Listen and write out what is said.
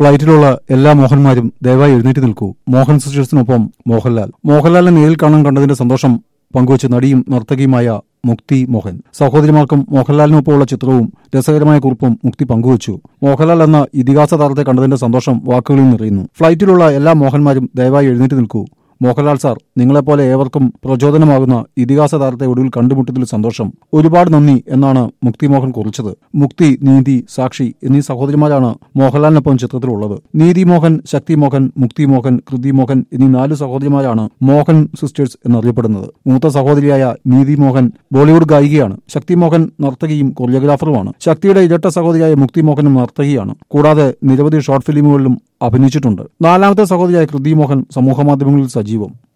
ഫ്ലൈറ്റിലുള്ള എല്ലാ മോഹന്മാരും ദയവായി എഴുന്നേറ്റ് നിൽക്കൂ. മോഹൻ സിസ്റ്റേഴ്സിനൊപ്പം മോഹൻലാലിനെ നേരിൽ കാണാൻ കണ്ടതിന്റെ സന്തോഷം പങ്കുവച്ച് നടിയും നർത്തകിയുമായ മുക്തി മോഹൻ. സഹോദരിമാർക്കും മോഹൻലാലിനൊപ്പമുള്ള ചിത്രവും രസകരമായ കുറിപ്പും മുക്തി പങ്കുവച്ചു. മോഹൻലാൽ എന്ന ഇതിഹാസ താരത്തെ കണ്ടതിന്റെ സന്തോഷം വാക്കുകളിൽ നിറയുന്നു. ഫ്ലൈറ്റിലുള്ള എല്ലാ മോഹന്മാരും ദയവായി എഴുന്നേറ്റ് നിൽക്കൂ. മോഹൻലാൽ സാർ, നിങ്ങളെപ്പോലെ ഏവർക്കും പ്രചോദനമാകുന്ന ഇതിഹാസ താരത്തെ ഒടുവിൽ കണ്ടുമുട്ടതിൽ സന്തോഷം. ഒരുപാട് നന്ദി എന്നാണ് മുക്തി മോഹൻ കുറിച്ചത്. മുക്തി, നീതി, സാക്ഷി എന്നീ സഹോദരിമാരാണ് മോഹൻലാലിനൊപ്പം ചിത്രത്തിലുള്ളത്. നീതി മോഹൻ, ശക്തി മോഹൻ, മുക്തി മോഹൻ, കൃതി മോഹൻ എന്നീ 4 സഹോദരിമാരാണ് മോഹൻ സിസ്റ്റേഴ്സ് എന്നറിയപ്പെടുന്നത്. മൂത്ത സഹോദരിയായ നീതി മോഹൻ ബോളിവുഡ് ഗായികയാണ്. ശക്തി മോഹൻ നർത്തകിയും കൊറിയോഗ്രാഫറുമാണ്. ശക്തിയുടെ ഇരട്ട സഹോദരിയായ മുക്തി മോഹനും നർത്തകിയാണ്. കൂടാതെ നിരവധി ഷോർട്ട് ഫിലിമുകളിലും അഭിനയിച്ചിട്ടുണ്ട്. 4ാമത്തെ സഹോദരിയായ കൃതി മോഹൻ സമൂഹമാധ്യമങ്ങളിൽ സജീവം.